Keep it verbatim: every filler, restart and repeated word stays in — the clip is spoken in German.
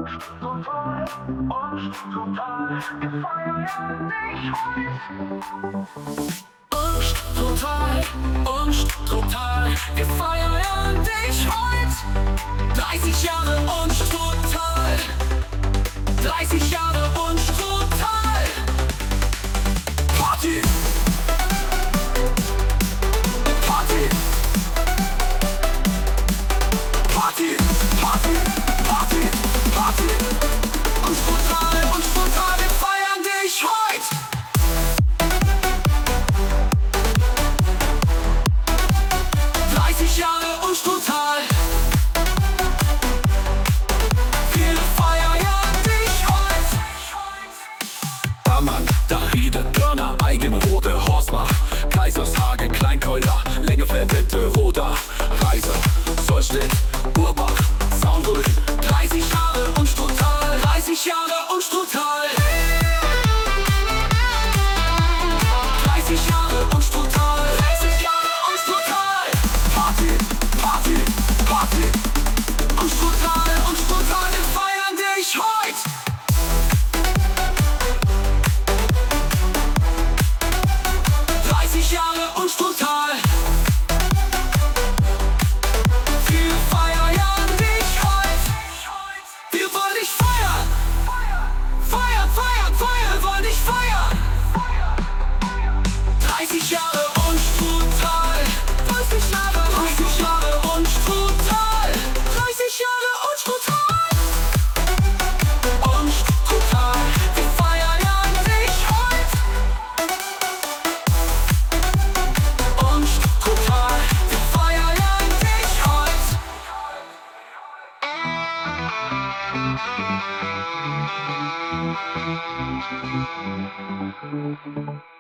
und total, und total, wir feiern dich heute. Und total, und total, wir feiern dich heute. dreißig Jahre und total, dreißig Jahre und total. Party! Party! Party! Party! Party! Party! Und total, und total, wir feiern dich heute. dreißig Jahre und total. Wir feiern dich heute. Ammann, Daride, Körner, Eigenrode, Horstbach, Kaisershage, Kleinkeuler, Lengefeld, Roda, Reiser, Solstedt, Urbach, Zaunrüll. dreißig Jahre und total, dreißig Jahre und total. dreißig Jahre und total, dreißig Jahre und total. Party, Party, Party. Und total, und total, wir feiern dich heute. dreißig Jahre und total. Wir feiern dich heute. Wir wollen dich feiern. Feiern, feiern, feiern, wir wollen dich feiern. dreißig Jahre und total. dreißig Jahre, dreißig Jahre und total. dreißig Jahre und total. Und total. Wir feiern dich heute. Und total. Wir feiern dich heute.